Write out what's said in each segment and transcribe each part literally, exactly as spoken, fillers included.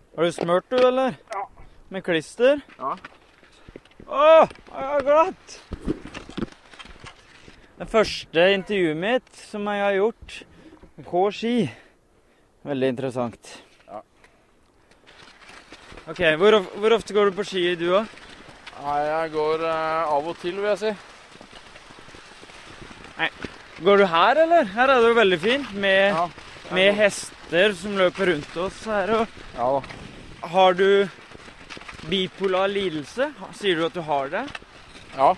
Har du smørt du, eller? Ja. Med klister? Ja. Åh, jeg har glatt! Det første intervjuet mitt som jeg har gjort på ski. Veldig interessant. Ja. Ok, hvor, of hvor ofte går du på ski du også? Nei, jeg går eh, av og til, vil jeg si. Nei, går du her, eller? Her er det jo veldig fint med, Ja. med hester som løper rundt oss her. Og Ja da. har du bipolar lidelse? Sier du at du har det? Ja.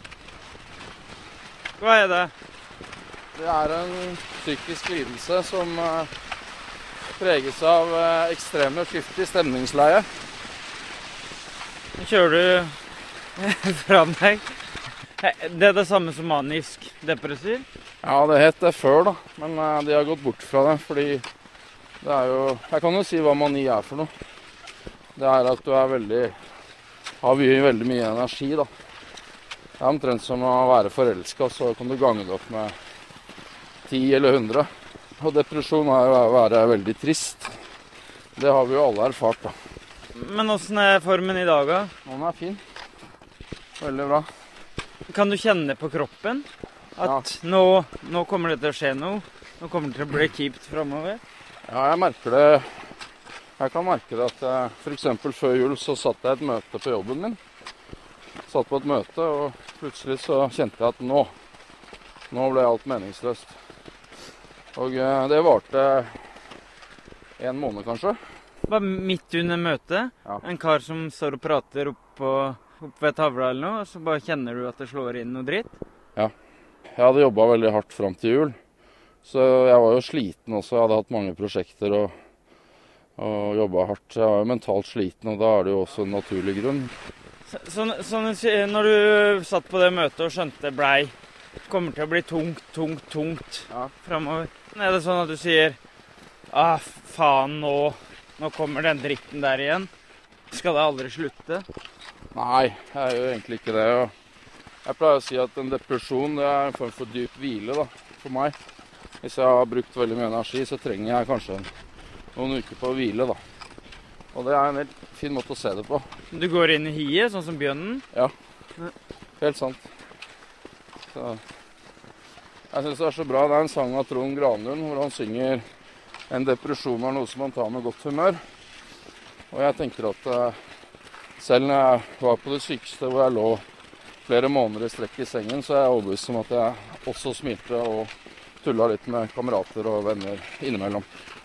Hva er det? Det er en psykisk lidelse som eh, preges av eh, ekstreme skift i stemningsleie. Nå kjører du fra meg. Det er det samme som manisk depressiv? Ja, det het det før, da. Men eh, de har gått bort fra det, fordi det er jo Jeg kan jo si hva mani er for noe. Det er at du er veldig har mye, veldig mye energi, da. Det er omtrent som å være forelsket, så kan du gange det opp med ti eller hundre. Og depresjon er jo å være veldig trist. Det har vi jo alle erfart, da. Men hvordan er formen i dag, da? Den er fin. Veldig bra. Kan du kjenne på kroppen at Ja. nå, nå kommer det til å skje noe? Nå kommer det til å bli kjipt fremover? Ja, jeg merker det. Jeg kan merke det at jeg, for eksempel før jul så satt jeg et møte på jobben min. Satt på et møte, og plutselig så kjente jeg at nå, nå ble alt meningsløst. Og eh, det varte en måned kanskje. Bare midt under møtet, Ja. en kar som står og prater oppå opp ved tavla eller noe, og så bare kjenner du at det slår inn noe dritt? Ja. Jeg hadde jobbet veldig hardt frem til jul, så jeg var jo sliten også. Jeg hadde hatt mange prosjekter og, og jobbet hardt. Jeg var jo mentalt sliten, og da er det jo også en naturlig grunn. Så, så, så når du satt på det møtet og skjønte det blei, kommer til å bli tungt, tungt, tungt Ja. fremover, er det sånn at du sier, ah, faen, nå, nå kommer den dritten der igjen? Skal det aldri slutte? Nei, jeg gjør egentlig ikke det. Og jeg pleier å si at en depresjon det er en form for dyp hvile da, for meg. Hvis jeg har brukt veldig mye energi, så trenger jeg kanskje noen uker på å hvile, da. Og det er en helt fin måte å se det på. Du går inn i hiet, sånn som bjørnen? Ja, helt sant. Så, jeg synes det er så bra. Det er en sang av Trond Granlund, hvor han synger en depresjon er noe som man tar med godt humør. Og jeg tenker at eh, selv når jeg var på det sykeste, hvor jeg lå flere måneder i strekk i sengen, så er jeg overbevist om at jeg også smilte og tullet litt med kamerater og venner innimellom.